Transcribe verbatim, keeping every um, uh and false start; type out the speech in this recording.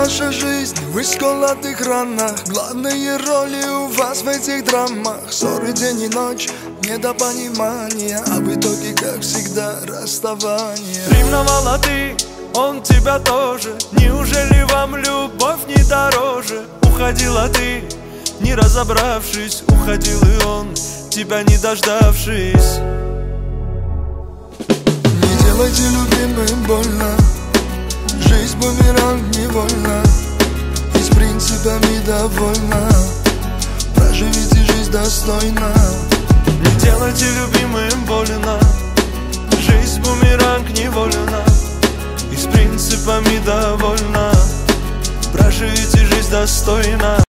ваша жизнь в исколотых ранах. Главные роли у вас в этих драмах. Ссоры день и ночь, недопонимание, а в итоге, как всегда, расставание. Ревновала ты, он тебя тоже. Неужели вам любовь не дороже? Уходила ты, не разобравшись. Уходил и он, тебя не дождавшись. Не делайте любимым больно. Жизнь бумеранг невольно. И с принципами довольна. Проживите жизнь достойно. Не делайте любимым больно. Жизнь бумеранг невольна. И с принципами довольна. Проживите жизнь достойно.